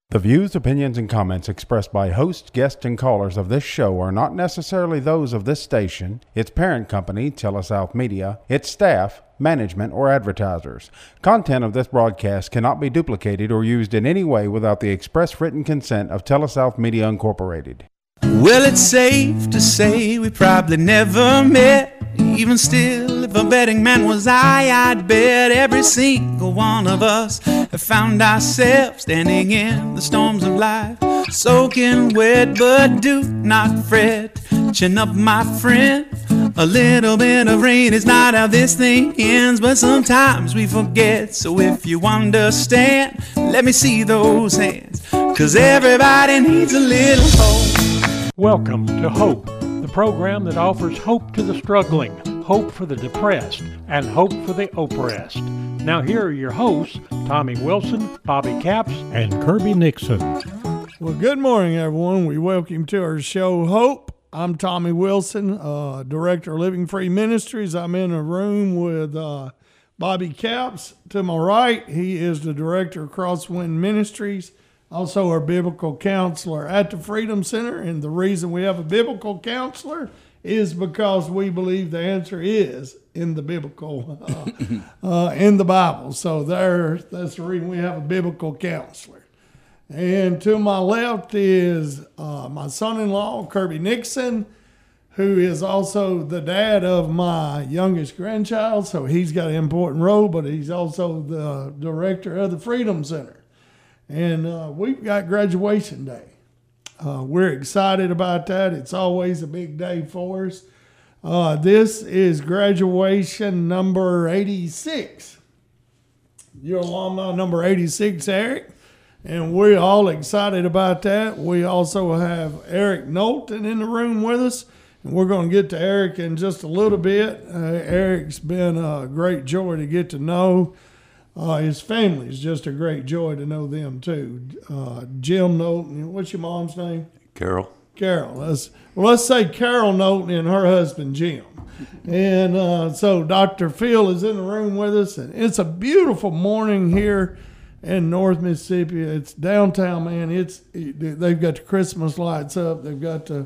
The views, opinions, and comments expressed by hosts, guests, and callers of this show are not necessarily those of this station, its parent company, Telesouth Media, its staff, management, or advertisers. Content of this broadcast cannot be duplicated or used in any way without the express written consent of Telesouth Media Incorporated. Well, it's safe to say we probably never met. Even still, if a betting man was I'd bet every single one of us have found ourselves standing in the storms of life, soaking wet, but do not fret. Chin up, my friend. A little bit of rain is not how this thing ends, but sometimes we forget. So if you understand, let me see those hands, 'cause everybody needs a little hope. Welcome to Hope, the program that offers hope to the struggling, hope for the depressed, and hope for the oppressed. Now here are your hosts, Tommy Wilson, Bobby Capps, and Kirby Nixon. Well, good morning, everyone. We welcome you to our show, Hope. I'm Tommy Wilson, Director of Living Free Ministries. I'm in a room with Bobby Capps. To my right, he is the Director of Crosswind Ministries, also our biblical counselor at the Freedom Center. And the reason we have a biblical counselor is because we believe the answer is in the biblical, in the Bible. So that's the reason we have a biblical counselor. And to my left is my son-in-law, Kirby Nixon, who is also the dad of my youngest grandchild. So he's got an important role, but he's also the director of the Freedom Center. And we've got graduation day. We're excited about that. It's always a big day for us. This is graduation number 86. Your alumni number 86, Eric. And we're all excited about that. We also have Eric Knowlton in the room with us. And we're going to get to Eric in just a little bit. Eric's been a great joy to get to know. His family is just a great joy to know them, too. Jim Knowlton, what's your mom's name? Carol. Let's say Carol Knowlton and her husband, Jim. And so Dr. Phil is in the room with us. And it's a beautiful morning here in North Mississippi. It's downtown, man. They've got the Christmas lights up. They've got the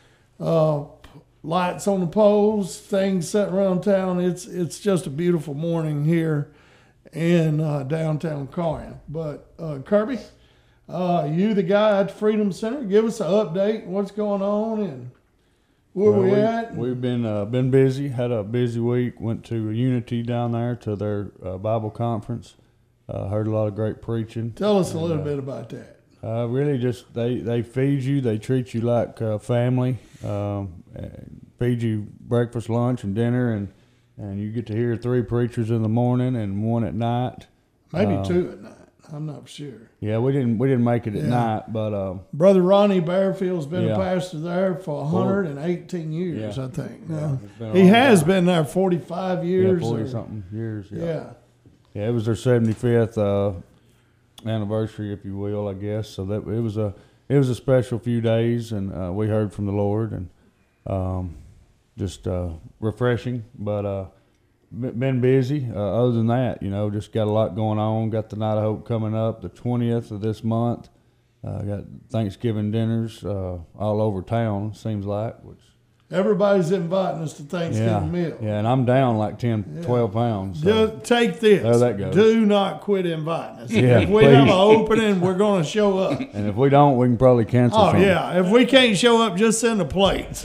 lights on the poles, things set around town. It's just a beautiful morning here in downtown Corinth. But Kirby, you the guy at the Freedom Center, give us an update. What's going on and where we at? We've been busy. Had a busy week. Went to Unity down there to their Bible conference. Heard a lot of great preaching. Tell us a little bit about that. Really, just they feed you. They treat you like family. Feed you breakfast, lunch, and dinner, and you get to hear 3 preachers in the morning and 1 at night. Maybe 2 at night. I'm not sure. Yeah, we didn't make it at night, but Brother Ronnie Bearfield's been a pastor there for 118 years, I think. He has been there 45 years. 40-something years. Yeah. Yeah, it was their 75th anniversary, if you will, I guess. So that it was a special few days, and we heard from the Lord, and just refreshing. But been busy. Other than that, just got a lot going on. Got the Night of Hope coming up, the 20th of this month. Got Thanksgiving dinners all over town. Seems like, which. Everybody's inviting us to Thanksgiving meal. Yeah, and I'm down like 10, 12 pounds. So. Just take this. There that goes. Do not quit inviting us. Yeah, if we have an opening, we're going to show up. And if we don't, we can probably cancel something. Yeah. If we can't show up, just send the plates.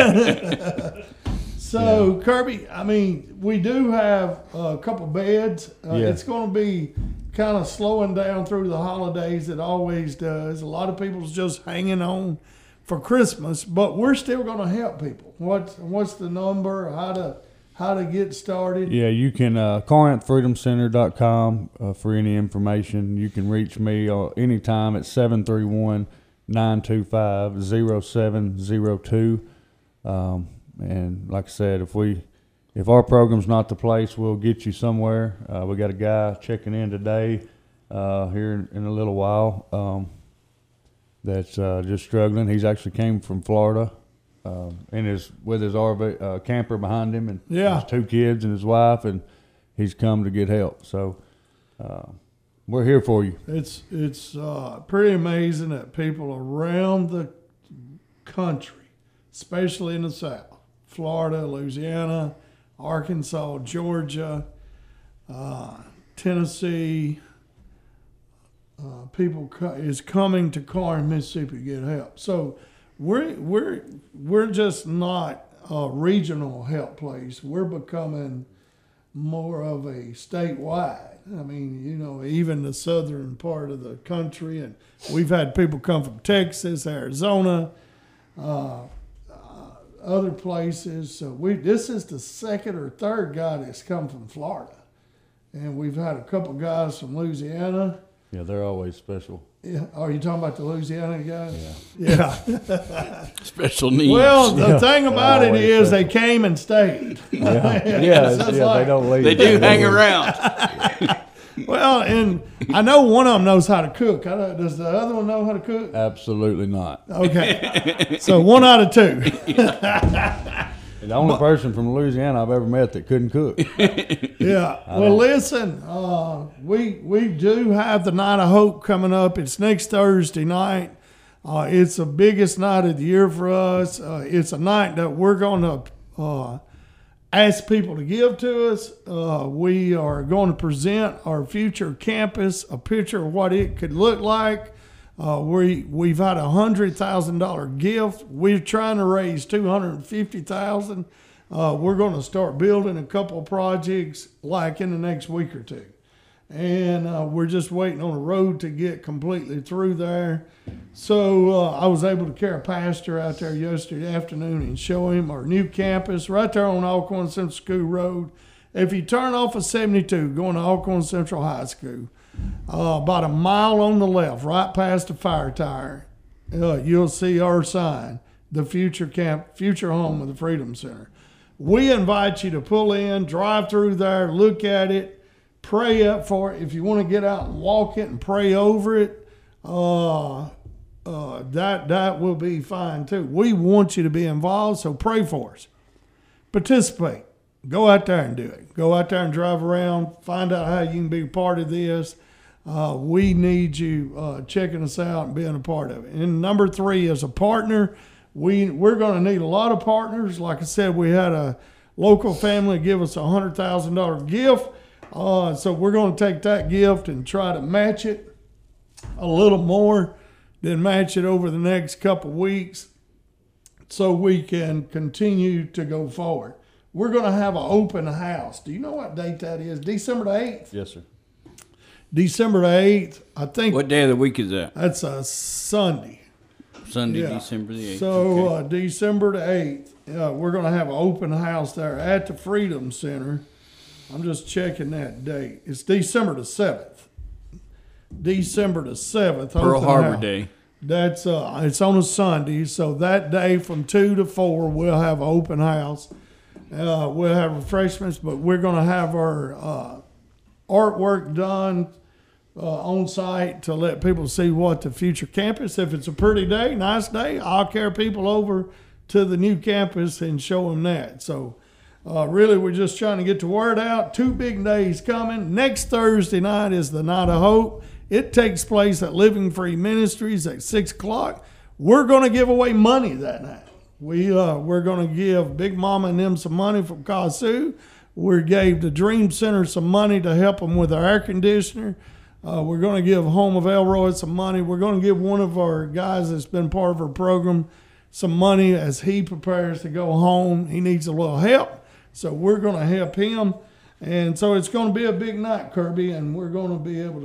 So, Kirby, I mean, we do have a couple beds. It's going to be kind of slowing down through the holidays. It always does. A lot of people's just hanging on for Christmas, but we're still going to help people. What's the number? How to get started? Yeah, you can CorinthFreedomCenter.com for any information. You can reach me anytime at 731-925-0702. And like I said, if our program's not the place, we'll get you somewhere. We got a guy checking in today here in a little while. That's just struggling. He's actually came from Florida, with his RV camper behind him, and his 2 kids and his wife, and he's come to get help. So we're here for you. It's pretty amazing that people around the country, especially in the South, Florida, Louisiana, Arkansas, Georgia, Tennessee, people is coming to Corinth, Mississippi to get help. So we're just not a regional help place. We're becoming more of a statewide. I mean, you know, even the southern part of the country, and we've had people come from Texas, Arizona, other places. So this is the second or third guy that's come from Florida, and we've had a couple guys from Louisiana. Yeah, they're always special. Yeah. Are you talking about the Louisiana guys? Yeah. Special needs. Well, the thing about it Always is special. they came and stayed. They don't leave. They do hang around. Well, and I know one of them knows how to cook. Does the other one know how to cook? Absolutely not. Okay. So 1 out of 2. And the only person from Louisiana I've ever met that couldn't cook. Yeah. Well, listen, we do have the Night of Hope coming up. It's next Thursday night. It's the biggest night of the year for us. It's a night that we're going to ask people to give to us. We are going to present our future campus, a picture of what it could look like. We've had $100,000 gift. We're trying to raise $250,000. We're going to start building a couple of projects like in the next week or two. And we're just waiting on the road to get completely through there. So I was able to carry a pastor out there yesterday afternoon and show him our new campus right there on Alcorn Central School Road. If you turn off of 72 going to Alcorn Central High School, about a mile on the left, right past the fire tire, you'll see our sign, the future home of the Freedom Center. We invite you to pull in, drive through there, look at it, pray up for it. If you want to get out and walk it and pray over it, that will be fine too. We want you to be involved, so pray for us. Participate. Go out there and do it. Go out there and drive around. Find out how you can be a part of this. We need you checking us out and being a part of it. And number 3 is a partner. We're going to need a lot of partners. Like I said, we had a local family give us a $100,000 gift. So we're going to take that gift and try to match it a little more, then match it over the next couple weeks so we can continue to go forward. We're going to have an open house. Do you know what date that is? December the 8th? Yes, sir. December the 8th, I think. What day of the week is that? That's a Sunday. Sunday, Yeah. December the 8th. So Okay. December the 8th, we're going to have an open house there at the Freedom Center. I'm just checking that date. It's December the 7th. December the 7th. Pearl open Harbor house. Day. That's it's on a Sunday, so that day from 2 to 4 we'll have an open house. We'll have refreshments, but we're going to have our artwork done on site to let people see what the future campus. If it's a pretty day, nice day, I'll carry people over to the new campus and show them that. So really, we're just trying to get the word out. 2 big days coming. Next Thursday night is the Night of Hope. It takes place at Living Free Ministries at 6 o'clock. We're going to give away money that night. We're going to give Big Mama and them some money from Kasu. We gave the Dream Center some money to help them with our air conditioner. We're going to give Home of Elroy some money. We're going to give one of our guys that's been part of our program some money as he prepares to go home. He needs a little help, so we're going to help him. And so it's going to be a big night, Kirby, and we're going to be able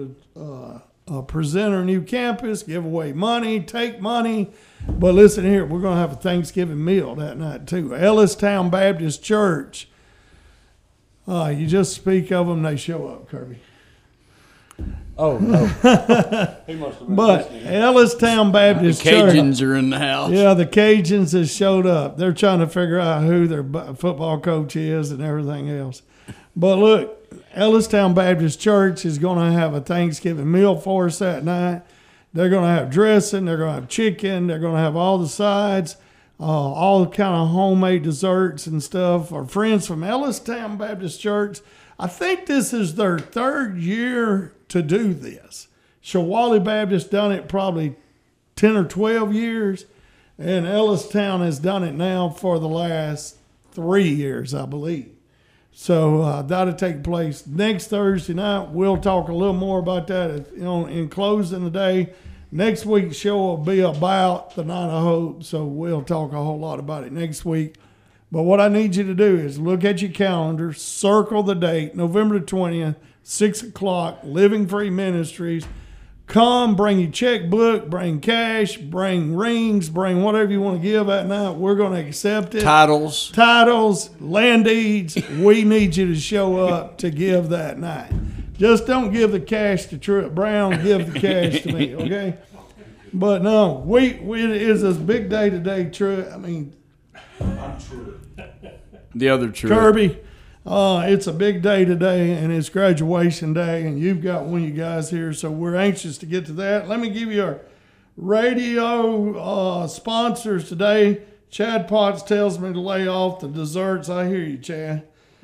to present our new campus, give away money, take money. But listen here, we're going to have a Thanksgiving meal that night too. Ellistown Baptist Church. You just speak of them, they show up, Kirby. Oh, no. He must have been But listening. Ellistown Baptist The Church. Cajuns are in the house. Yeah, the Cajuns has showed up. They're trying to figure out who their football coach is and everything else. But look, Ellistown Baptist Church is going to have a Thanksgiving meal for us that night. They're going to have dressing. They're going to have chicken. They're going to have all the sides, all kind of homemade desserts and stuff. Our friends from Ellistown Baptist Church, I think this is their 3rd year to do this. Shawally Baptist done it probably 10 or 12 years, and Ellistown has done it now for the last 3 years, I believe. So that'll take place next Thursday night. We'll talk a little more about that in closing today. Next week's show will be about the Night of Hope, so we'll talk a whole lot about it next week. But what I need you to do is look at your calendar, circle the date, November the 20th, 6 o'clock, Living Free Ministries. Come, bring your checkbook, bring cash, bring rings, bring whatever you want to give that night. We're going to accept it. Titles, land deeds. We need you to show up to give that night. Just don't give the cash to Truett Brown. Give the cash to me, okay? But no, it is a big day today, Truett. I mean, I'm Truett. The other Truett. Kirby. It's a big day today, and it's graduation day, and you've got one of you guys here, so we're anxious to get to that. Let me give you our radio sponsors today. Chad Potts tells me to lay off the desserts. I hear you, Chad.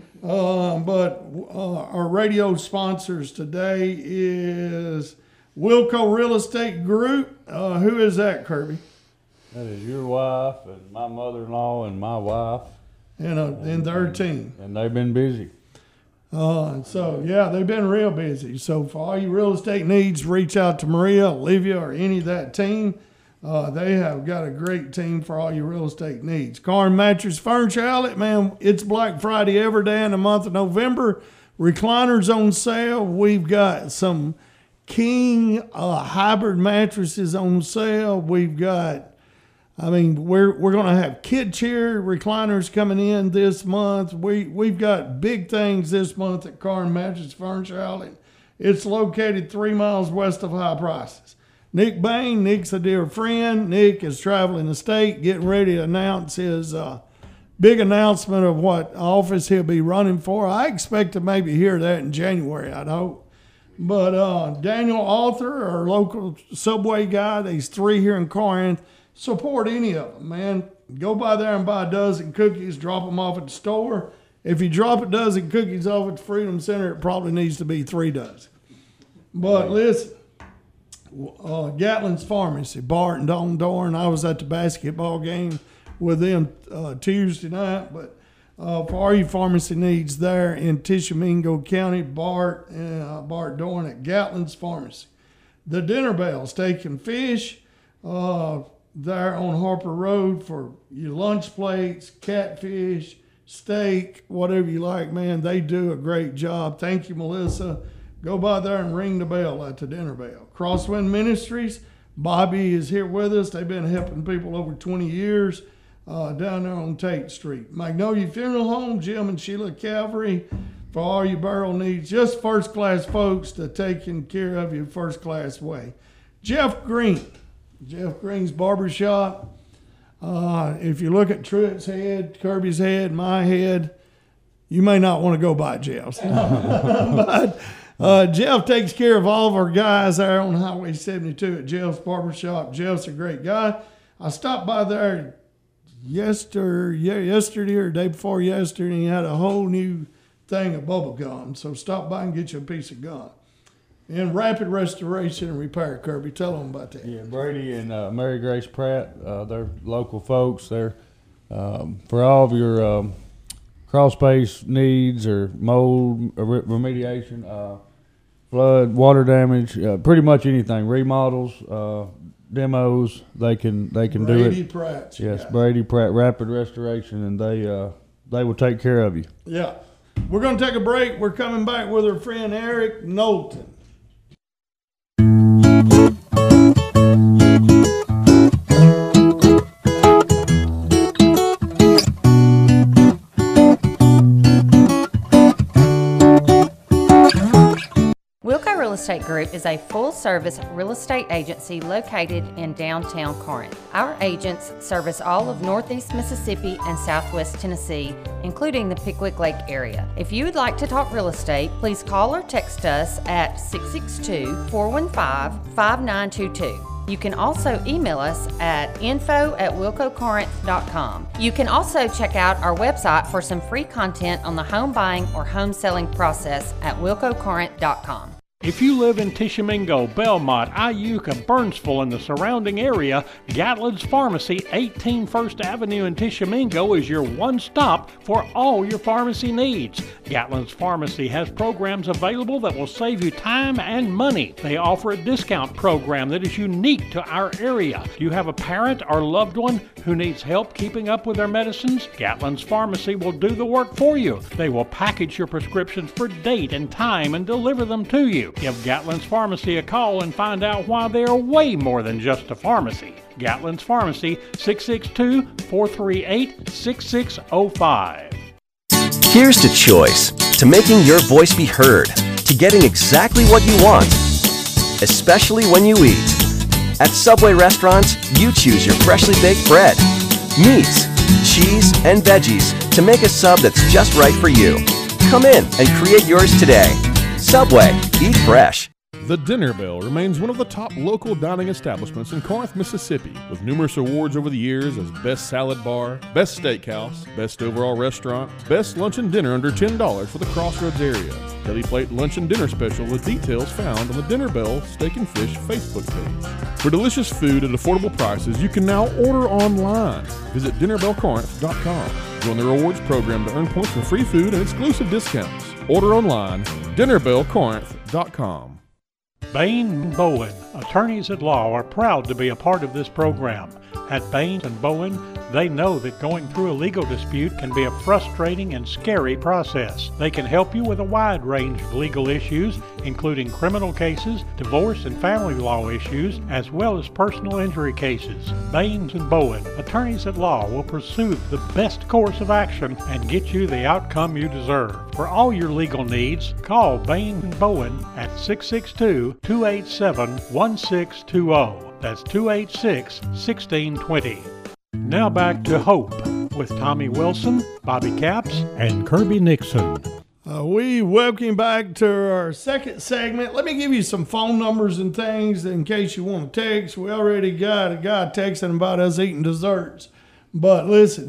But our radio sponsors today is Wilco Real Estate Group. Who is that, Kirby? That is your wife and my mother-in-law and my wife. And their team. And they've been busy. They've been real busy. So for all your real estate needs, reach out to Maria, Olivia, or any of that team. They have got a great team for all your real estate needs. Karn Mattress Furniture Outlet, man, it's Black Friday every day in the month of November. Recliners on sale. We've got some King hybrid mattresses on sale. We've got, we're going to have kid chair recliners coming in this month. We've got big things this month at Karn Mattress Furniture Outlet. It's located 3 miles west of High Prices. Nick Bain, Nick's a dear friend. Nick is traveling the state, getting ready to announce his big announcement of what office he'll be running for. I expect to maybe hear that in January, I'd hope. But Daniel Arthur, our local Subway guy, there's 3 here in Corinth. Support any of them, man. Go by there and buy a dozen cookies, drop them off at the store. If you drop a dozen cookies off at the Freedom Center, it probably needs to be 3 dozen. But listen, Gatlin's Pharmacy, Bart and Don Dorn. I was at the basketball game with them Tuesday night. But for all your pharmacy needs there in Tishomingo County, Bart Dorn at Gatlin's Pharmacy. The Dinner Bell Steak and Fish. There on Harper Road for your lunch plates, catfish, steak, whatever you like, man. They do a great job. Thank you, Melissa. Go by there and ring the bell at the Dinner Bell. Crosswind Ministries, Bobby is here with us. They've been helping people over 20 years down there on Tate Street. Magnolia Funeral Home, Jim and Sheila Calvary, for all your burial needs. Just first-class folks to taking care of you first-class way. Jeff Green's Barbershop. If you look at Truett's head, Kirby's head, my head, you may not want to go by Jeff's. But Jeff takes care of all of our guys there on Highway 72 at Jeff's Barbershop. Jeff's a great guy. I stopped by there yesterday or day before yesterday, and he had a whole new thing of bubble gum. So stop by and get you a piece of gum. And Rapid Restoration and Repair, Kirby, tell them about that. Yeah, Brady and Mary Grace Pratt, they're local folks. They're for all of your crawl space needs or mold remediation, flood, water damage, pretty much anything. Remodels, demos, they can do it. Brady Pratt. Yes, Brady Pratt, Rapid Restoration, and they will take care of you. Yeah. We're going to take a break. We're coming back with our friend Eric Knowlton. Wilco Real Estate Group is a full-service real estate agency located in downtown Corinth. Our agents service all of Northeast Mississippi and Southwest Tennessee, including the Pickwick Lake area. If you would like to talk real estate, please call or text us at 662-415-5922. You can also email us at info@wilcocorinth.com. You can also check out our website for some free content on the home buying or home selling process at wilcocorinth.com. If you live in Tishomingo, Belmont, Iuka, Burnsville, and the surrounding area, Gatlin's Pharmacy, 18 First Avenue in Tishomingo is your one stop for all your pharmacy needs. Gatlin's Pharmacy has programs available that will save you time and money. They offer a discount program that is unique to our area. Do you have a parent or loved one who needs help keeping up with their medicines? Gatlin's Pharmacy will do the work for you. They will package your prescriptions for date and time and deliver them to you. Give Gatlin's Pharmacy a call and find out why they are way more than just a pharmacy. Gatlin's Pharmacy, 662-438-6605. Here's to choice, to making your voice be heard, to getting exactly what you want, especially when you eat. At Subway restaurants, you choose your freshly baked bread, meats, cheese, and veggies to make a sub that's just right for you. Come in and create yours today. Subway, eat fresh. The Dinner Bell remains one of the top local dining establishments in Corinth, Mississippi, with numerous awards over the years as Best Salad Bar, Best Steakhouse, Best Overall Restaurant, Best Lunch and Dinner under $10 for the Crossroads area. Deli Plate Lunch and Dinner Special with details found on the Dinner Bell Steak and Fish Facebook page. For delicious food at affordable prices, you can now order online. Visit dinnerbellcorinth.com. Join the rewards program to earn points for free food and exclusive discounts. Order online, dinnerbellcorinth.com. Bain & Bowen, attorneys at law, are proud to be a part of this program. At Bain & Bowen, they know that going through a legal dispute can be a frustrating and scary process. They can help you with a wide range of legal issues, including criminal cases, divorce and family law issues, as well as personal injury cases. Bain & Bowen, attorneys at law, will pursue the best course of action and get you the outcome you deserve. For all your legal needs, call Bain & Bowen at 662-287-1620. That's 286-1620. Now back to Hope with Tommy Wilson, Bobby Capps, and Kirby Nixon. We welcome back to our second segment. Let me give you some phone numbers and things in case you want to text. We already got a guy texting about us eating desserts. But listen,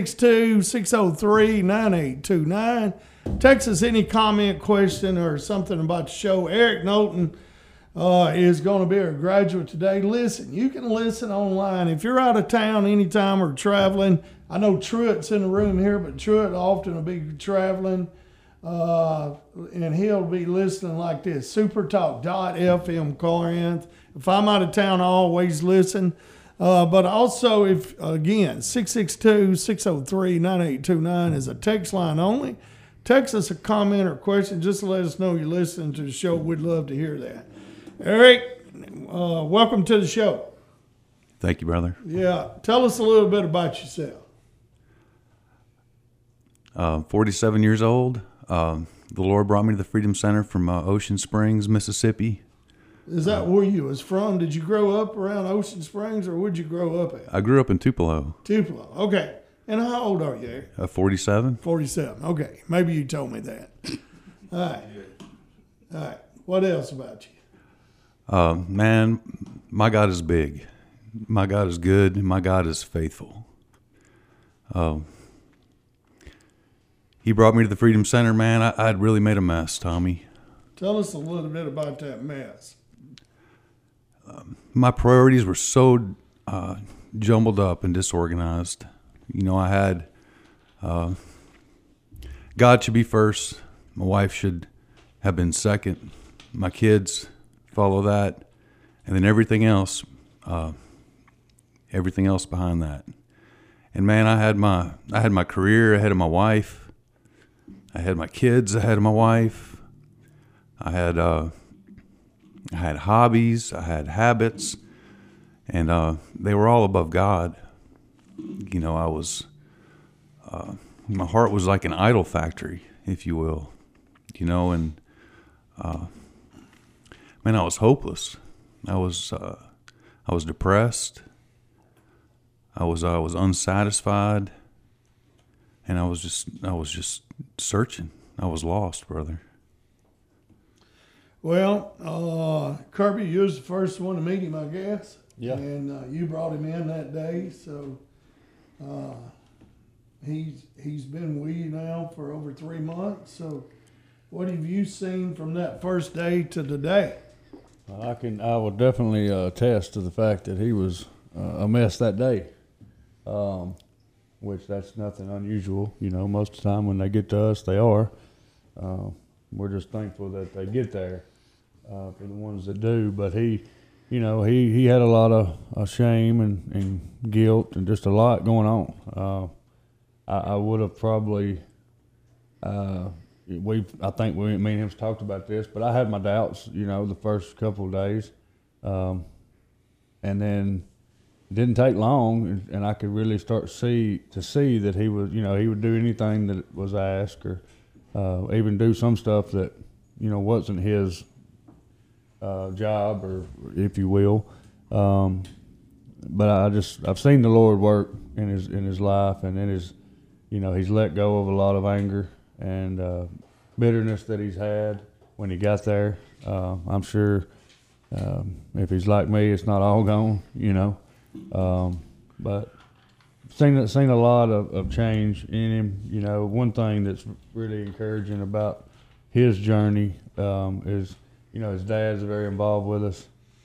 662-603-9829. Text us any comment, question, or something about the show. Eric Knowlton is going to be our graduate today. Listen, you can listen online. If you're out of town anytime or traveling, I know Truett's in the room here, but Truett often will be traveling, and he'll be listening like this, supertalk.fm Corinth. If I'm out of town, I always listen. But also, if again, 662-603-9829 is a text line only. Text us a comment or question just to let us know you're listening to the show. We'd love to hear that. Eric, welcome to the show. Thank you, brother. Yeah. Tell us a little bit about yourself. 47 years old. The Lord brought me to the Freedom Center from Ocean Springs, Mississippi. Is that where you was from? Did you grow up around Ocean Springs, or where'd you grow up at? I grew up in Tupelo. Tupelo. Okay. And how old are you, Eric? 47. 47. Okay. Maybe you told me that. All right. All right. What else about you? Man, my God is big. My God is good. My God is faithful. He brought me to the Freedom Center, man. I'd really made a mess, Tommy. Tell us a little bit about that mess. My priorities were so jumbled up and disorganized. You know, I had God should be first. My wife should have been second. My kids follow that, and then everything else behind that. And man, I had my career ahead of my wife. I had my kids ahead of my wife. I had hobbies. I had habits, and they were all above God. You know, I was my heart was like an idol factory, if you will. You know, and man, I was hopeless. I was depressed. I was unsatisfied, and I was just searching. I was lost, brother. Well, Kirby, you was the first one to meet him, I guess. Yeah. And you brought him in that day, so he's been with you now for over 3 months. So What have you seen from that first day to today? I will definitely attest to the fact that he was a mess that day, which that's nothing unusual. You know, most of the time when they get to us, they are. We're just thankful that they get there for the ones that do. But he had a lot of shame and guilt and just a lot going on. I would have probably. I think me and him talked about this, but I had my doubts, the first couple of days. And then it didn't take long, and I could really start to see that he was, he would do anything that was asked, or even do some stuff that, wasn't his job, or if you will. But I've seen the Lord work in his life, and in his, he's let go of a lot of anger and bitterness that he's had when he got there. I'm sure if he's like me, it's not all gone, but seen a lot of change in him. One thing that's really encouraging about his journey is, his dad's very involved with us.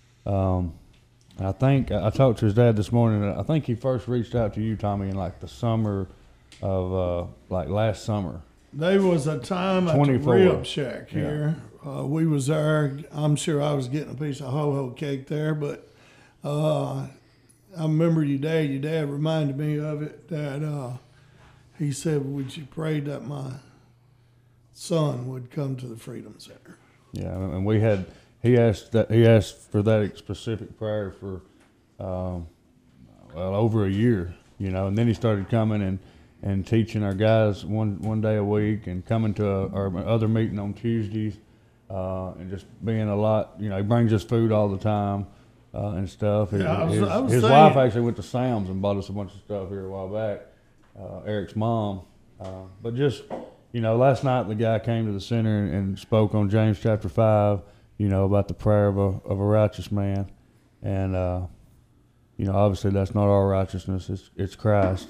I think I talked to his dad this morning, and I think he first reached out to you, Tommy, in like the summer of last summer. There was a time at the Rib Shack here. Yeah. We was there. I'm sure I was getting a piece of ho-ho cake there, but I remember your dad. Your dad reminded me of it, that he said, would you pray that my son would come to the Freedom Center? Yeah, and he asked for that specific prayer for over a year, and then he started coming and teaching our guys one day a week, and coming to our other meeting on Tuesdays, and just being a lot. He brings us food all the time and stuff. His wife actually went to Sam's and bought us a bunch of stuff here a while back. Eric's mom, but just last night the guy came to the center and spoke on James chapter 5. About the prayer of a righteous man, and obviously that's not our righteousness; it's Christ.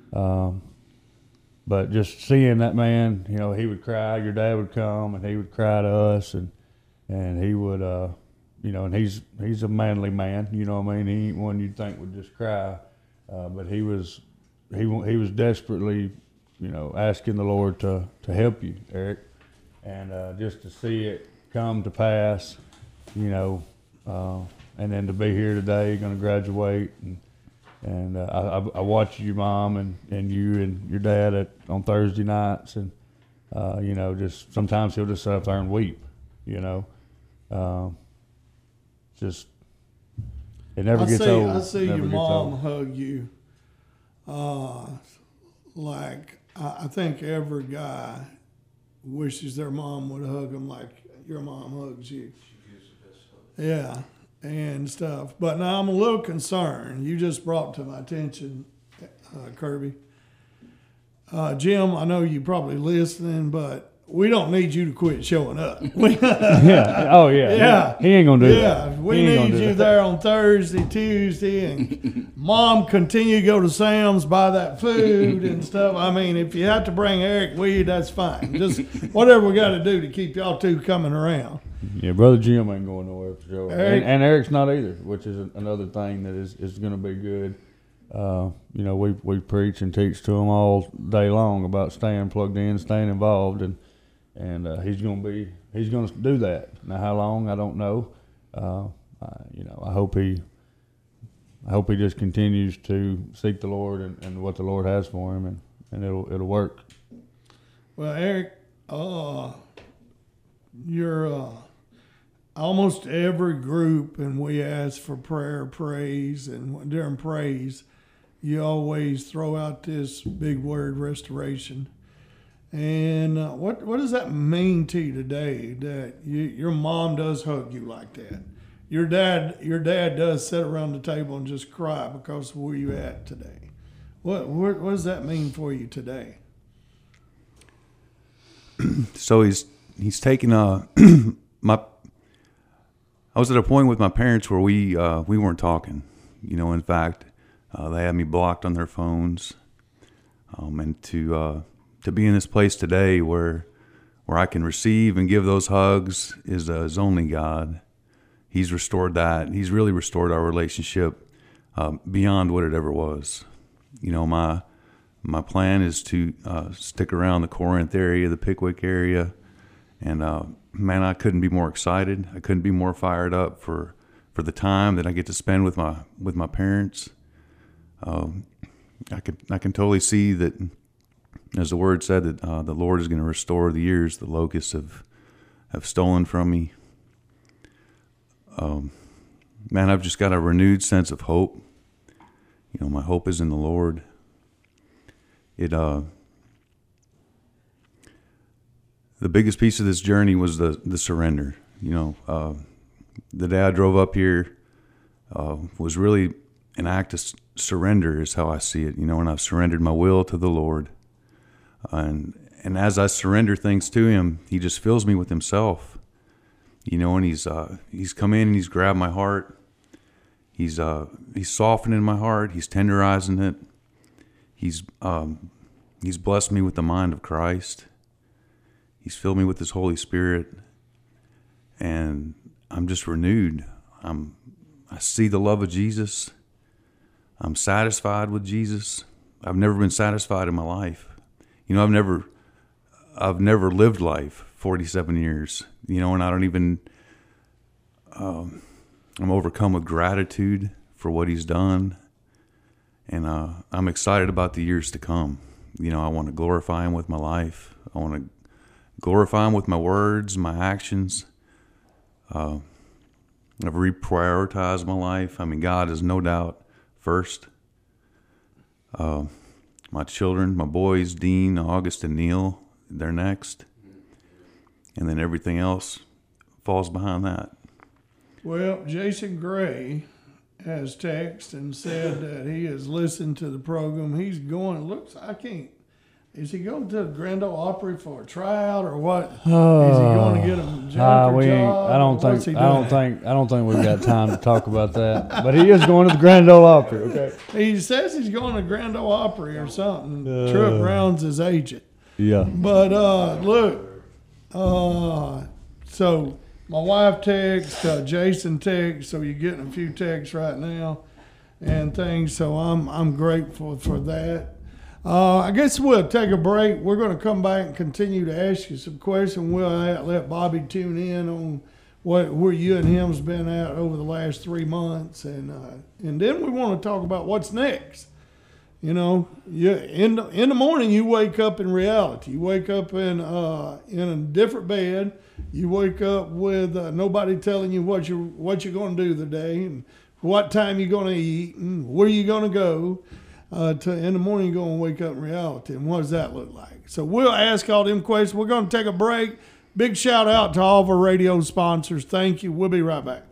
But just seeing that man, he would cry. Your dad would come, and he would cry to us, and he would, and he's a manly man. You know what I mean? He ain't one you'd think would just cry, but he was desperately, asking the Lord to help you, Eric, and just to see it come to pass, and then to be here today, going to graduate, and I watch you, Mom, and you and your dad on Thursday nights, and just sometimes he'll just sit up there and weep, just it never gets old. I see your mom hug you, like I think every guy wishes their mom would hug them like your mom hugs you. She gives the best hug. Yeah. And stuff. But now I'm a little concerned. You just brought to my attention, Kirby. Jim, I know you're probably listening, but we don't need you to quit showing up. Yeah. Oh, yeah. Yeah. He ain't going to do that. Yeah. We need you there on Thursday, Tuesday, and Mom continue to go to Sam's, buy that food and stuff. I mean, if you have to bring Eric with you, that's fine. Just whatever we got to do to keep y'all two coming around. Yeah, Brother Jim ain't going nowhere for sure. And Eric's not either, which is another thing that is going to be good. We preach and teach to them all day long about staying plugged in, staying involved, and he's going to do that. Now, how long, I don't know. I hope he just continues to seek the Lord and what the Lord has for him, and it'll work. Well, Eric, you're almost every group, and we ask for prayer, praise, and during praise, you always throw out this big word, restoration. And what does that mean to you today, that your mom does hug you like that? Your dad does sit around the table and just cry because of where you at today. What does that mean for you today? So he's taking I was at a point with my parents where we weren't talking. In fact, they had me blocked on their phones. And to be in this place today where where I can receive and give those hugs is only God. He's restored that. He's really restored our relationship beyond what it ever was. You know, my plan is to stick around the Corinth area, the Pickwick area, and man, I couldn't be more excited. I couldn't be more fired up for the time that I get to spend with my parents. I can totally see that, as the word said, that the Lord is going to restore the years the locusts have stolen from me. Man, I've just got a renewed sense of hope. You know, my hope is in the Lord. The biggest piece of this journey was the surrender. You know, the day I drove up here was really an act of surrender, is how I see it. You know, and I've surrendered my will to the Lord, and as I surrender things to Him, He just fills me with Himself. You know, and He's come in and He's grabbed my heart. He's softening my heart. He's tenderizing it. He's blessed me with the mind of Christ. He's filled me with His Holy Spirit, and I'm just renewed. I see the love of Jesus. I'm satisfied with Jesus. I've never been satisfied in my life. You know, I've never lived life 47 years. You know, and I don't even. I'm overcome with gratitude for what He's done, and I'm excited about the years to come. You know, I want to glorify Him with my life. I want to glorify Him with my words, my actions. I've reprioritized my life. I mean, God is no doubt first. My children, my boys, Dean, August, and Neil, they're next. And then everything else falls behind that. Well, Jason Gray has texted and said that he has listened to the program. He's going, is he going to the Grand Ole Opry for a tryout or what? Is he going to get a job? I don't think we've got time to talk about that. But he is going to the Grand Ole Opry, okay? He says he's going to Grand Ole Opry or something. Trip Brown's his agent. Yeah. But look, so my wife texts, Jason texts, so you're getting a few texts right now and things. So I'm grateful for that. I guess we'll take a break. We're going to come back and continue to ask you some questions. We'll let Bobby tune in on where you and him's been at over the last 3 months, and then we want to talk about what's next. You know, in the morning you wake up in reality. You wake up in a different bed. You wake up with nobody telling you what you're going to do today and what time you're going to eat and where you're going to go. In the morning, you're going to wake up in reality. And what does that look like? So we'll ask all them questions. We're going to take a break. Big shout out to all of our radio sponsors. Thank you. We'll be right back.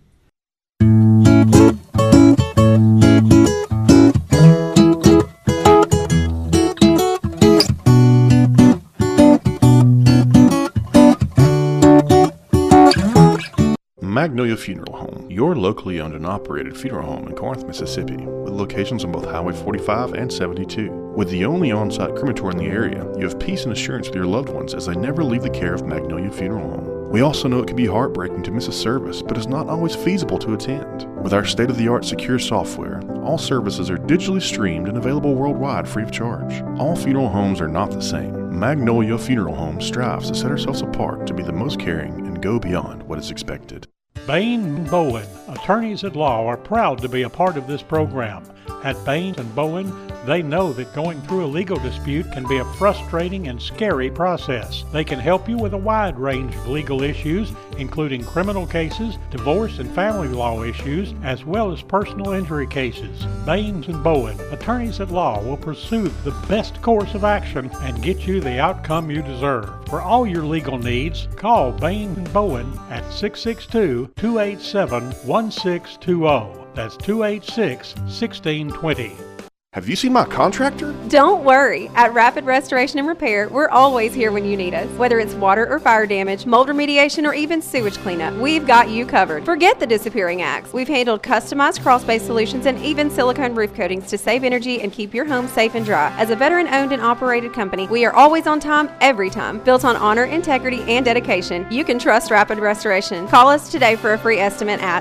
Magnolia Funeral Home, your locally owned and operated funeral home in Corinth, Mississippi, with locations on both Highway 45 and 72. With the only on-site crematory in the area, you have peace and assurance with your loved ones as they never leave the care of Magnolia Funeral Home. We also know it can be heartbreaking to miss a service, but it's not always feasible to attend. With our state-of-the-art secure software, all services are digitally streamed and available worldwide free of charge. All funeral homes are not the same. Magnolia Funeral Home strives to set ourselves apart to be the most caring and go beyond what is expected. Bain & Bowen, attorneys at law, are proud to be a part of this program. At Bain & Bowen, they know that going through a legal dispute can be a frustrating and scary process. They can help you with a wide range of legal issues, including criminal cases, divorce and family law issues, as well as personal injury cases. Bain & Bowen, attorneys at law, will pursue the best course of action and get you the outcome you deserve. For all your legal needs, call Bain & Bowen at 662-287-1620. That's 286-1620. Have you seen my contractor? Don't worry. At Rapid Restoration and Repair, we're always here when you need us. Whether it's water or fire damage, mold remediation, or even sewage cleanup, we've got you covered. Forget the disappearing acts. We've handled customized crawl-space solutions and even silicone roof coatings to save energy and keep your home safe and dry. As a veteran-owned and operated company, we are always on time, every time. Built on honor, integrity, and dedication, you can trust Rapid Restoration. Call us today for a free estimate at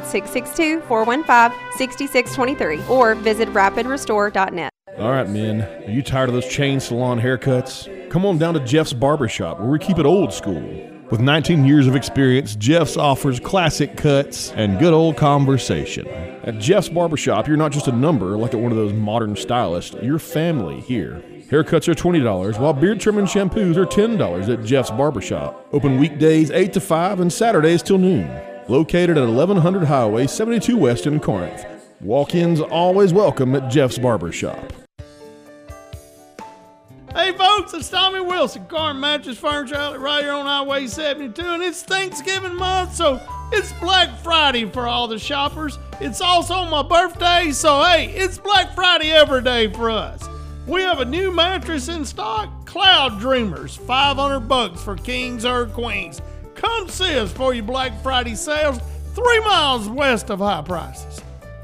662-415-6623 or visit rapidrestore.net. All right, men, are you tired of those chain salon haircuts? Come on down to Jeff's Barbershop, where we keep it old school. With 19 years of experience, Jeff's offers classic cuts and good old conversation. At Jeff's Barbershop, you're not just a number like at one of those modern stylists, you're family here. Haircuts are $20, while beard trim and shampoos are $10 at Jeff's Barbershop. Open weekdays 8 to 5 and Saturdays till noon. Located at 1100 Highway 72 West in Corinth. Walk-ins always welcome at Jeff's Barbershop. Hey folks, it's Tommy Wilson, Car and Mattress Furniture Outlet right here on Highway 72, and it's Thanksgiving month, so it's Black Friday for all the shoppers. It's also my birthday, so hey, it's Black Friday every day for us. We have a new mattress in stock, Cloud Dreamers, $500 for kings or queens. Come see us for your Black Friday sales, 3 miles west of high prices.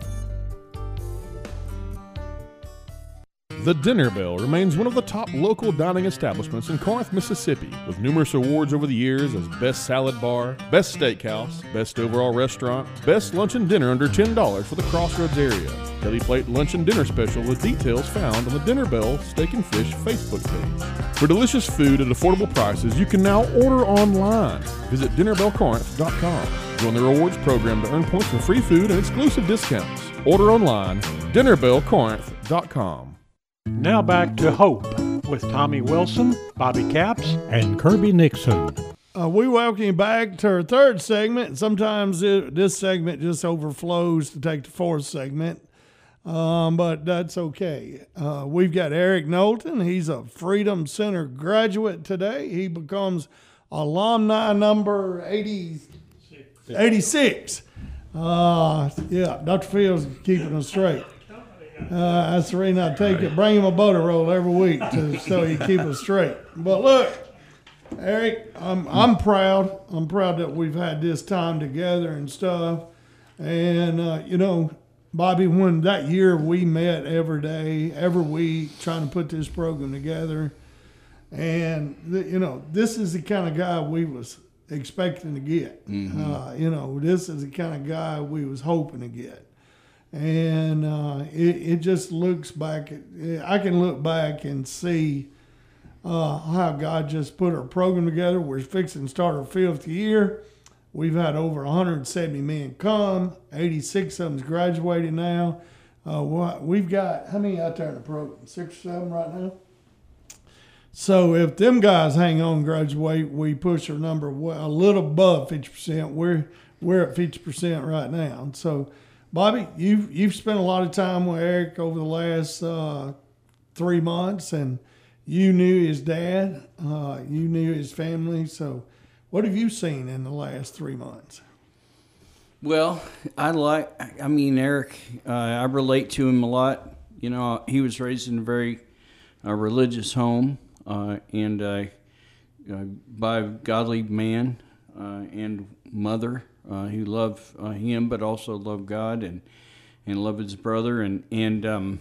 The Dinner Bell remains one of the top local dining establishments in Corinth, Mississippi, with numerous awards over the years as Best Salad Bar, Best Steakhouse, Best Overall Restaurant, Best Lunch and Dinner under $10 for the Crossroads area. Deli Plate Lunch and Dinner Special with details found on the Dinner Bell Steak and Fish Facebook page. For delicious food at affordable prices, you can now order online. Visit dinnerbellcorinth.com. Join the rewards program to earn points for free food and exclusive discounts. Order online, dinnerbellcorinth.com. Now back to Hope with Tommy Wilson, Bobby Capps, and Kirby Nixon. We welcome you back to our third segment. Sometimes this segment just overflows to take the fourth segment, but that's okay. We've got Eric Knowlton. He's a Freedom Center graduate today. He becomes alumni number 86. Yeah, Dr. Fields is keeping us straight. That's the reason I take it. Bring him a butter roll every week so he keep us straight. But look, Eric, I'm proud. I'm proud that we've had this time together and stuff. And Bobby, when that year we met every day, every week, trying to put this program together, and this is the kind of guy we was expecting to get. Mm-hmm. This is the kind of guy we was hoping to get. And it just looks back. I can look back and see how God just put our program together. We're fixing to start our 5th year. We've had over 170 men come. 86 of them's graduated now. We've got, how many out there in the program? 6 or 7 right now? So if them guys hang on and graduate, we push our number a little above 50%. We're at 50% right now. So Bobby, you've spent a lot of time with Eric over the last 3 months, and you knew his dad, you knew his family. So what have you seen in the last 3 months? Well, Eric, I relate to him a lot. He was raised in a very religious home and by a godly man and mother. He loved him, but also loved God and loved his brother, and then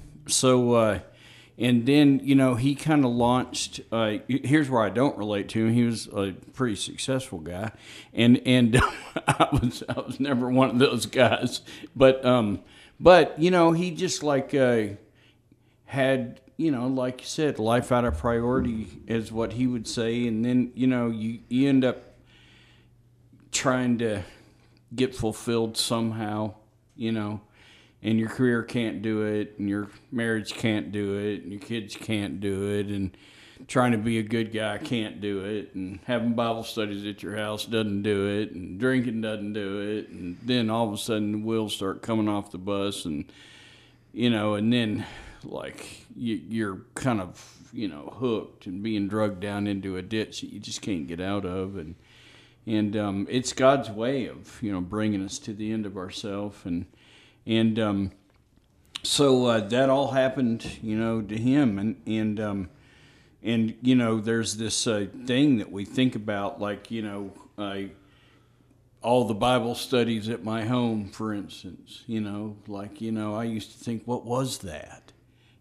he kind of launched. Here's where I don't relate to him. He was a pretty successful guy, and I was never one of those guys. But he just had like you said, life out of priority is what he would say, and then you end up trying to get fulfilled somehow, and your career can't do it, and your marriage can't do it, and your kids can't do it, and trying to be a good guy can't do it, and having Bible studies at your house doesn't do it, and drinking doesn't do it, and then all of a sudden the wheels start coming off the bus, and and then you're kind of hooked and being drugged down into a ditch that you just can't get out of, and it's God's way of bringing us to the end of ourselves, and So that all happened, to him, and there's this thing that we think about, like all the Bible studies at my home, for instance. I used to think, what was that?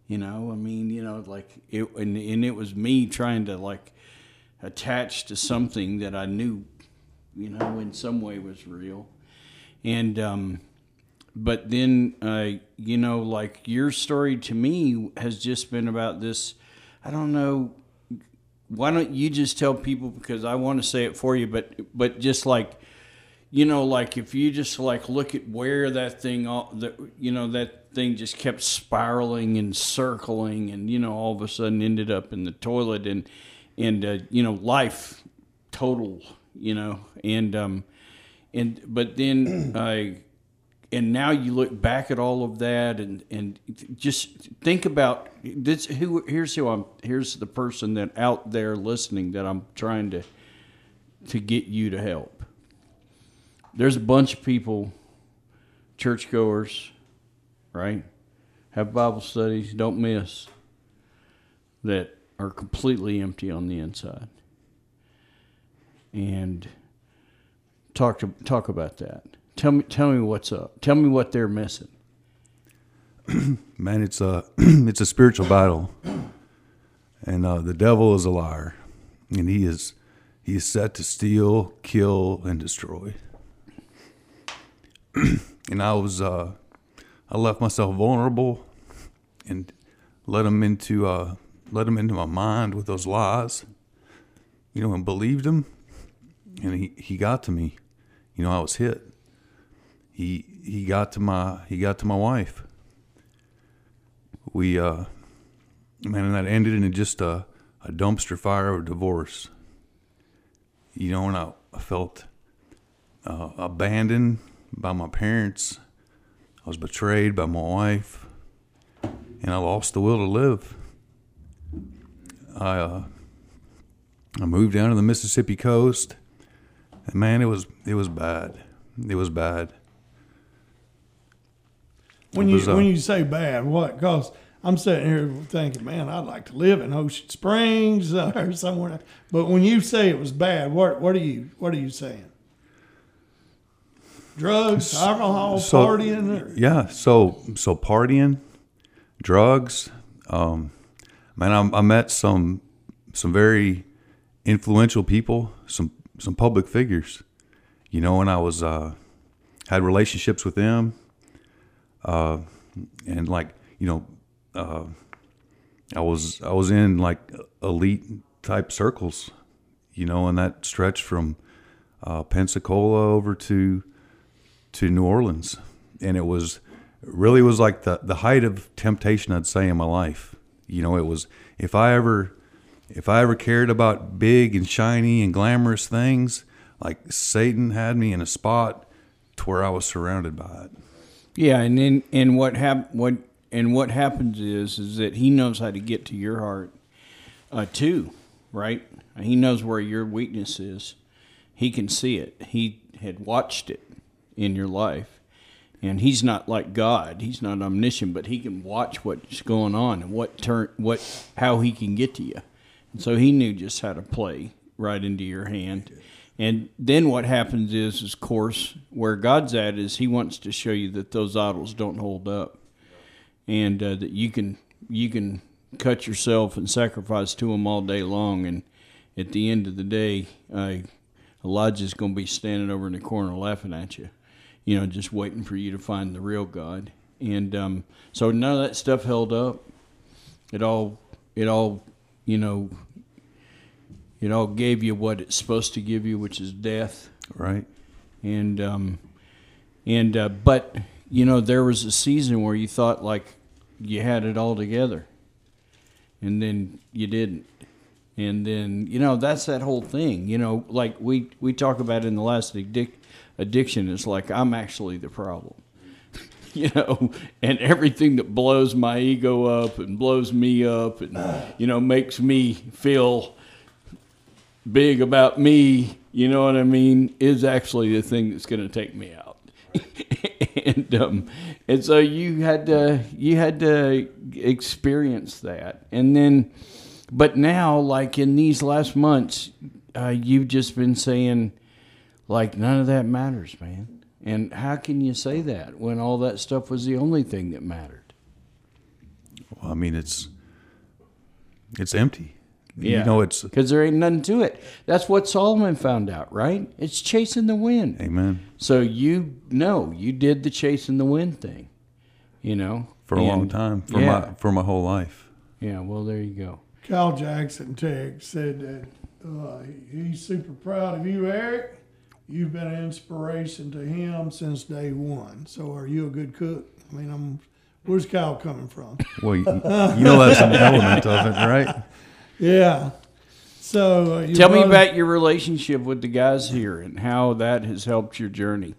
It was me trying to attach to something that I knew, in some way was real, and. But then, your story to me has just been about this. I don't know. Why don't you just tell people, because I want to say it for you, but just if you just look at where that thing, that thing just kept spiraling and circling, and all of a sudden ended up in the toilet, and life total, but then and now you look back at all of that, and just think about this. Here's the person that out there listening that I'm trying to get you to help. There's a bunch of people, churchgoers, right? Have Bible studies, don't miss, that are completely empty on the inside. And talk about that. Tell me what's up. Tell me what they're missing. Man, it's a spiritual battle, and the devil is a liar, and he is set to steal, kill, and destroy. And I left myself vulnerable, and let him into my mind with those lies, and believed him, and he got to me. I was hit. He got to my wife. We and that ended in just a dumpster fire of divorce. And I felt abandoned by my parents. I was betrayed by my wife, and I lost the will to live. I moved down to the Mississippi coast, and man, it was bad. It was bad. When you say bad, what? Because I'm sitting here thinking, man, I'd like to live in Ocean Springs or somewhere. But when you say it was bad, what are you saying? Drugs, alcohol, partying? Yeah, so partying, drugs. Man, I met some very influential people, some public figures. And I had relationships with them. And I was in elite type circles, and that stretched from Pensacola over to New Orleans, and it was like the height of temptation, I'd say, in my life. It was if I ever cared about big and shiny and glamorous things, Satan had me in a spot to where I was surrounded by it. Yeah, and what happens is that he knows how to get to your heart, too, right? He knows where your weakness is. He can see it. He had watched it in your life, and he's not like God. He's not omniscient, but he can watch what's going on and how he can get to you. And so he knew just how to play right into your hand. And then what happens is, of course, where God's at is he wants to show you that those idols don't hold up, and that you can cut yourself and sacrifice to them all day long, and at the end of the day, Elijah's going to be standing over in the corner laughing at you, just waiting for you to find the real God. And so none of that stuff held up. It all gave you what it's supposed to give you, which is death. Right. But there was a season where you thought you had it all together, and then you didn't. And then that's that whole thing. We talk about in the last addiction. It's like I'm actually the problem. And everything that blows my ego up and blows me up and makes me feel big about me, is actually the thing that's going to take me out. and so you had to experience that, and then, but now, like in these last months, you've just been saying, like, none of that matters, man. And how can you say that when all that stuff was the only thing that mattered? Well, I mean, it's empty. Yeah, you know, it's because there ain't nothing to it. That's what Solomon found out, right? It's chasing the wind. Amen. So you did the chasing the wind thing, for a long time, for my whole life. Yeah, well, there you go. Kyle Jackson Tech said that he's super proud of you, Eric. You've been an inspiration to him since day one. So are you a good cook? I mean, where's Kyle coming from? Well, you know that's an element of it, right? Yeah. So tell me about your relationship with the guys here and how that has helped your journey.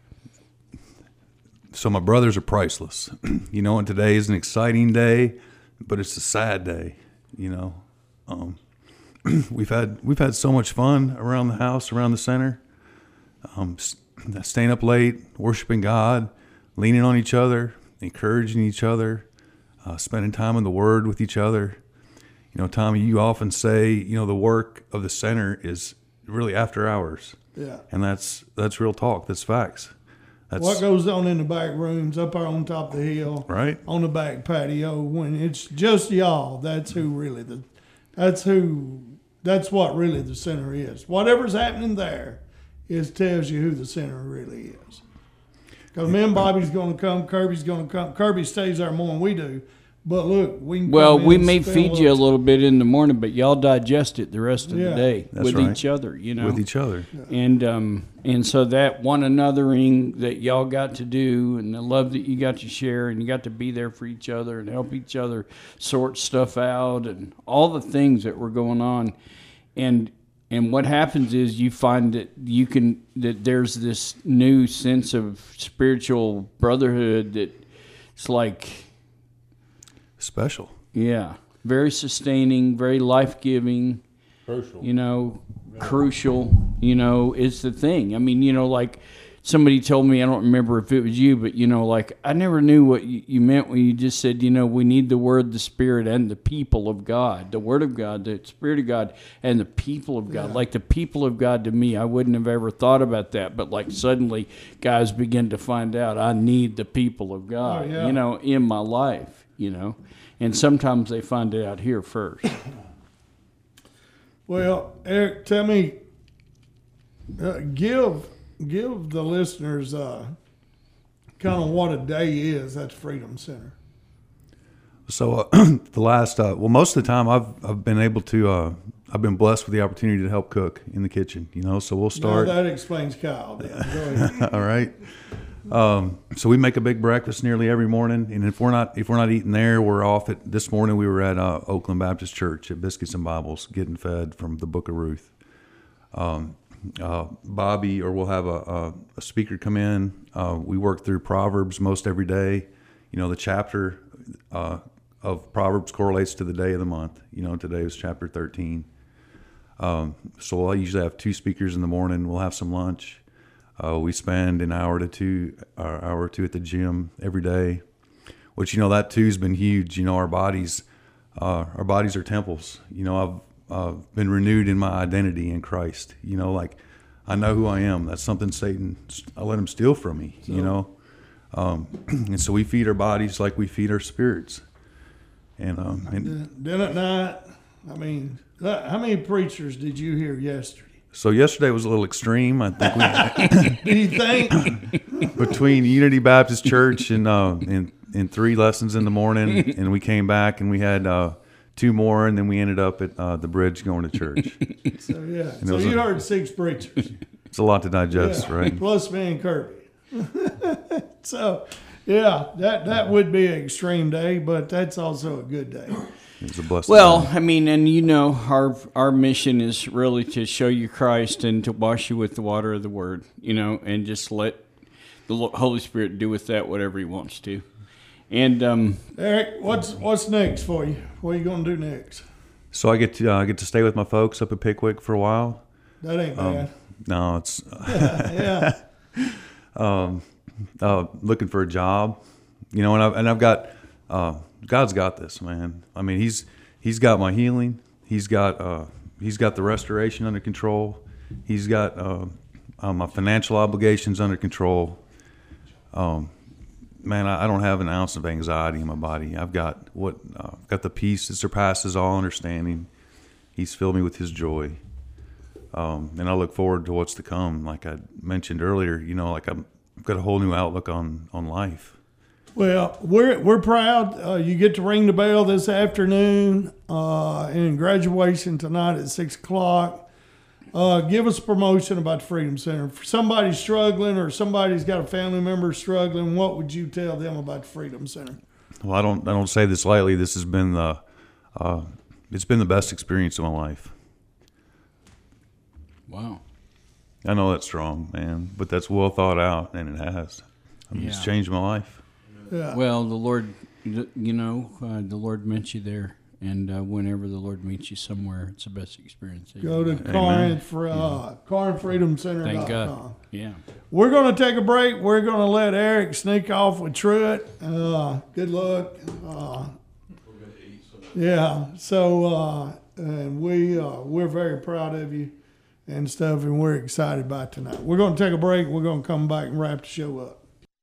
So my brothers are priceless. And today is an exciting day, but it's a sad day. We've had so much fun around the house, around the center. Staying up late, worshiping God, leaning on each other, encouraging each other, spending time in the Word with each other. Tommy, you often say, the work of the center is really after hours. Yeah. And that's real talk. That's facts. What goes on in the back rooms, up on top of the hill, right on the back patio, when it's just y'all, that's what really the center is. Whatever's happening there tells you who the center really is. Because me and Bobby's going to come, Kirby's going to come. Kirby stays there more than we do. But look, we may feed you a little bit in the morning, but y'all digest it the rest of the day with each other, With each other. And so that one anothering that y'all got to do, and the love that you got to share, and you got to be there for each other and help each other sort stuff out, and all the things that were going on, and what happens is you find that there's this new sense of spiritual brotherhood that it's like special. Yeah. Very sustaining, very life-giving. Crucial. Crucial. It's the thing. I mean, like somebody told me, I don't remember if it was you, but, like I never knew what you meant when you just said, we need the Word, the Spirit, and the people of God. The Word of God, the Spirit of God, and the people of God. Yeah. Like the people of God to me, I wouldn't have ever thought about that. But like suddenly guys begin to find out I need the people of God, in my life. And sometimes they find it out here first. Well, Eric, tell me, give the listeners kind of what a day is at the Freedom Center. So the last, most of the time I've been able to, I've been blessed with the opportunity to help cook in the kitchen. So we'll start. Now that explains Kyle. Go ahead. All right. So we make a big breakfast nearly every morning, and if we're not eating there, we're off at. This morning we were at Oakland Baptist Church at Biscuits and Bibles, getting fed from the Book of Ruth. Bobby, or we'll have a speaker come in. We work through Proverbs most every day. The chapter of Proverbs correlates to the day of the month. Today was chapter 13. So I'll usually have 2 speakers in the morning. We'll have some lunch. We spend an hour or two at the gym every day, which, that too's been huge. Our bodies are temples. I've been renewed in my identity in Christ. Like I know who I am. That's something I let him steal from me, and so we feed our bodies like we feed our spirits. And then at night, I mean, how many preachers did you hear yesterday? So yesterday was a little extreme. I think Do you think? Between Unity Baptist Church and 3 lessons in the morning, and we came back and we had 2 more, and then we ended up at the bridge going to church. So you heard 6 preachers. It's a lot to digest, right? Plus me and Kirby. So that would be an extreme day, but that's also a good day. It's a blessing. Well, I mean, and our mission is really to show you Christ and to wash you with the water of the Word, and just let the Holy Spirit do with that whatever He wants to. And Eric, what's next for you? What are you going to do next? So I get to stay with my folks up at Pickwick for a while. That ain't bad. No, it's yeah. looking for a job, and I've got God's got this, man. I mean, he's got my healing. He's got the restoration under control. He's got my financial obligations under control. Man, I don't have an ounce of anxiety in my body. I've got the peace that surpasses all understanding. He's filled me with His joy, and I look forward to what's to come. Like I mentioned earlier, I've got a whole new outlook on life. Well, we're proud. You get to ring the bell this afternoon, and graduation tonight at 6:00. Give us a promotion about the Freedom Center. If somebody's struggling or somebody's got a family member struggling, what would you tell them about the Freedom Center? Well, I don't say this lightly. This has been it's been the best experience of my life. Wow. I know that's strong, man, but that's well thought out, and it has. It's changed my life. Yeah. Well, the Lord, the Lord meant you there. And whenever the Lord meets you somewhere, it's the best experience. Go to CorinthFreedomCenter.com. Thank God. Yeah. We're going to take a break. We're going to let Eric sneak off with Truett. Good luck. Yeah. So, and we're very proud of you and stuff, and we're excited about tonight. We're going to take a break. We're going to come back and wrap the show up.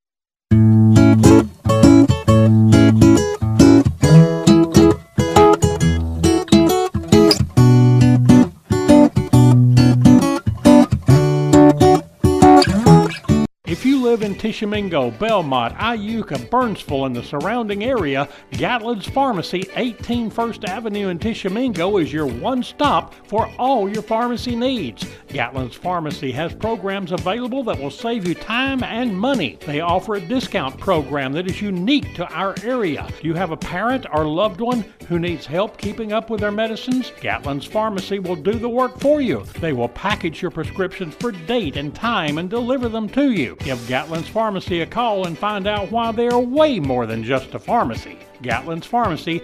If you live in Tishomingo, Belmont, Iuka, Burnsville, and the surrounding area, Gatlin's Pharmacy, 18 First Avenue in Tishomingo is your one stop for all your pharmacy needs. Gatlin's Pharmacy has programs available that will save you time and money. They offer a discount program that is unique to our area. Do you have a parent or loved one who needs help keeping up with their medicines? Gatlin's Pharmacy will do the work for you. They will package your prescriptions for date and time and deliver them to you. Give Gatlin's Pharmacy a call and find out why they are way more than just a pharmacy. Gatlin's Pharmacy,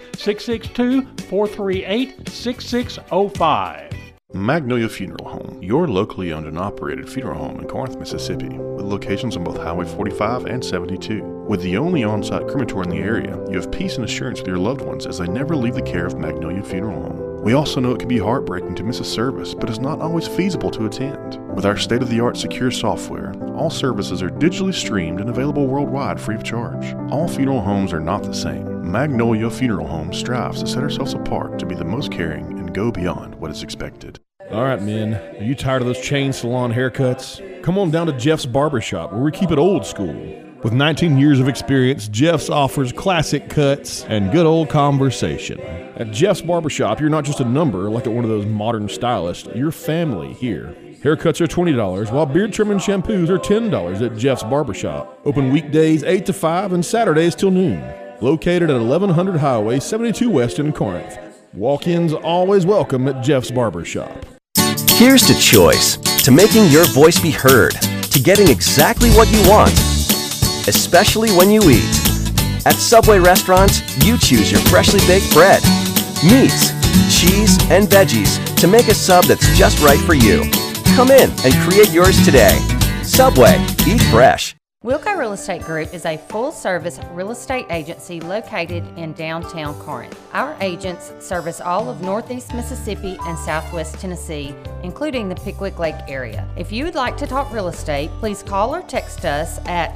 662-438-6605. Magnolia Funeral Home, your locally owned and operated funeral home in Corinth, Mississippi, with locations on both Highway 45 and 72. With the only on-site crematory in the area, you have peace and assurance with your loved ones as they never leave the care of Magnolia Funeral Home. We also know it can be heartbreaking to miss a service, but it's not always feasible to attend. With our state-of-the-art secure software, all services are digitally streamed and available worldwide free of charge. All funeral homes are not the same. Magnolia Funeral Home strives to set ourselves apart to be the most caring and go beyond what is expected. All right, men. Are you tired of those chain salon haircuts? Come on down to Jeff's Barbershop, where we keep it old school. With 19 years of experience, Jeff's offers classic cuts and good old conversation. At Jeff's Barbershop, you're not just a number like at one of those modern stylists. You're family here. Haircuts are $20, while beard trim and shampoos are $10 at Jeff's Barbershop. Open weekdays 8 to 5 and Saturdays till noon. Located at 1100 Highway 72 West in Corinth. Walk-ins always welcome at Jeff's Barbershop. Here's to choice, to making your voice be heard, to getting exactly what you want, especially when you eat. At Subway restaurants, you choose your freshly baked bread, meats, cheese, and veggies to make a sub that's just right for you. Come in and create yours today. Subway, eat fresh. Wilco Real Estate Group is a full-service real estate agency located in downtown Corinth. Our agents service all of Northeast Mississippi and Southwest Tennessee, including the Pickwick Lake area. If you would like to talk real estate, please call or text us at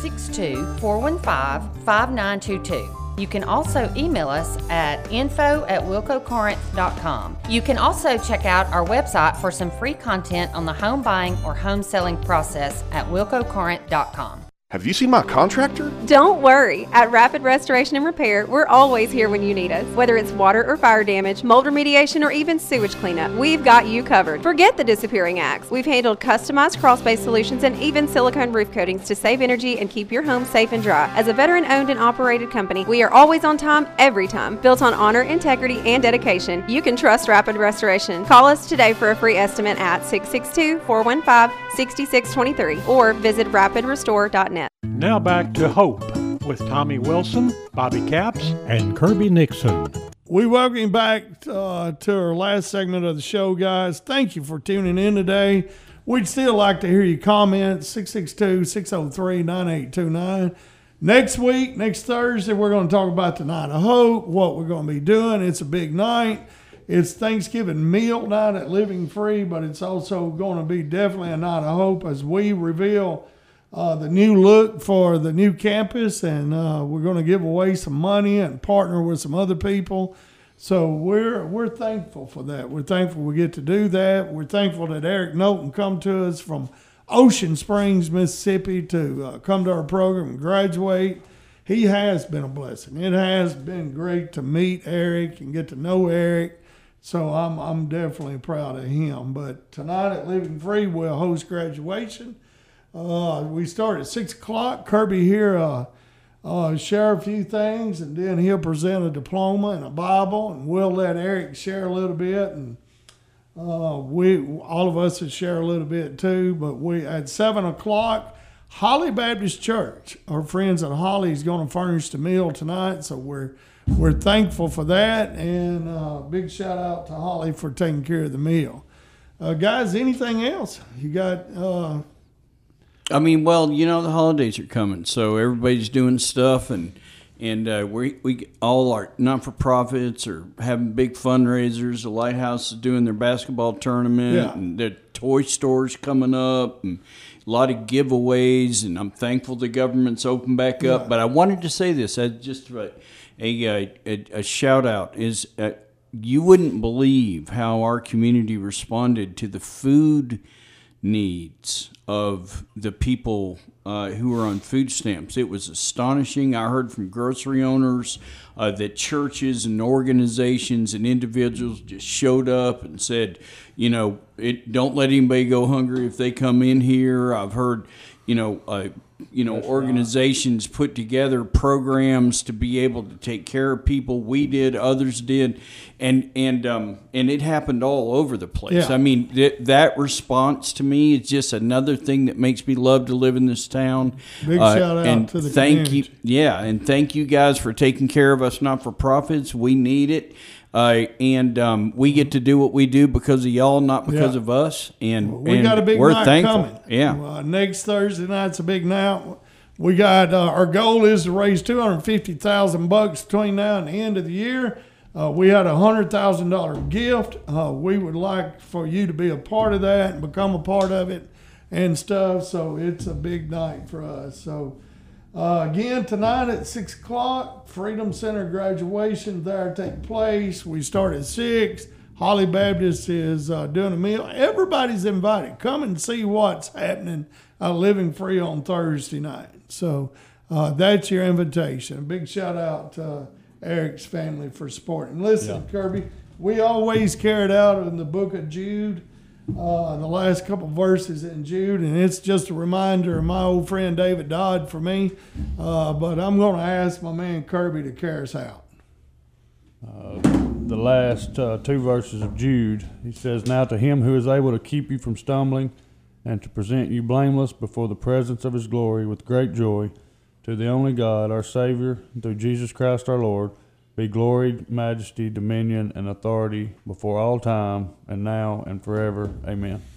662-415-5922. You can also email us at info@wilcocorinth.com. You can also check out our website for some free content on the home buying or home selling process at wilcocorinth.com. Have you seen my contractor? Don't worry. At Rapid Restoration and Repair, we're always here when you need us. Whether it's water or fire damage, mold remediation, or even sewage cleanup, we've got you covered. Forget the disappearing acts. We've handled customized crawl-space solutions and even silicone roof coatings to save energy and keep your home safe and dry. As a veteran-owned and operated company, we are always on time, every time. Built on honor, integrity, and dedication, you can trust Rapid Restoration. Call us today for a free estimate at 662-415-6623 or visit rapidrestore.net. Now back to Hope with Tommy Wilson, Bobby Capps, and Kirby Nixon. We welcome you back to our last segment of the show, guys. Thank you for tuning in today. we'd still like to hear your comments, 662-603-9829. Next week, next Thursday, we're going to talk about the Night of Hope, what we're going to be doing. It's a big night. It's Thanksgiving meal night at Living Free, but it's also going to be definitely a night of hope as we reveal the new look for the new campus, and we're going to give away some money and partner with some other people. So we're thankful for that. We're thankful we get to do that. We're thankful that Eric Knowlton come to us from Ocean Springs, Mississippi, to come to our program and graduate. He has been a blessing. It has been great to meet Eric and get to know Eric. So I'm definitely proud of him. But tonight at Living Free, we'll host graduation. We start at 6 o'clock. Kirby here share a few things, and then he'll present a diploma and a Bible, and we'll let Eric share a little bit, and all of us will share a little bit too. But we at 7 o'clock, Holly Baptist Church, our friends at Holly, is going to furnish the meal tonight, so we're thankful for that, and big shout out to Holly for taking care of the meal. Guys, anything else you got? I mean, well, the holidays are coming, so everybody's doing stuff, and we all our not-for-profits are having big fundraisers. The Lighthouse is doing their basketball tournament, and the toy store's coming up, and a lot of giveaways, and I'm thankful the government's opened back up. But I wanted to say this, just a shout-out is you wouldn't believe how our community responded to the food needs of the people who are on food stamps. It was astonishing. I heard from grocery owners that churches and organizations and individuals just showed up and said, don't let anybody go hungry if they come in here. I've heard, organizations put together programs to be able to take care of people. We did, others did, and it happened all over the place. Yeah. I mean, that response to me is just another thing that makes me love to live in this town. Big shout out to the community. And thank you guys for taking care of us not-for-profits. We need it. We get to do what we do because of y'all, not because of us. And we got a big we're night thankful. coming. Yeah. Next Thursday night's a big night. We got our goal is to raise $250,000 between now and the end of the year. We had a $100,000 gift. We would like for you to be a part of that and become a part of it and stuff. So it's a big night for us. So. Again, tonight at 6 o'clock, Freedom Center graduation there take place. We start at 6. Holly Baptist is doing a meal. Everybody's invited. Come and see what's happening Living Free on Thursday night. So that's your invitation. A big shout out to Eric's family for supporting. Listen, Kirby, we always carry it out in the book of Jude. The last couple verses in Jude, and it's just a reminder of my old friend David Dodd for me. But I'm going to ask my man Kirby to carry us out. The last 2 verses of Jude, he says, "Now to him who is able to keep you from stumbling and to present you blameless before the presence of his glory with great joy, to the only God, our Savior, through Jesus Christ our Lord, be glory, majesty, dominion, and authority before all time, and now and forever. Amen."